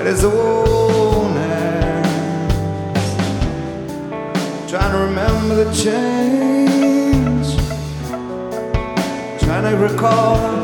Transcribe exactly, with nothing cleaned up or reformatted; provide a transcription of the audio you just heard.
at his own hands, trying to remember the change, trying to recall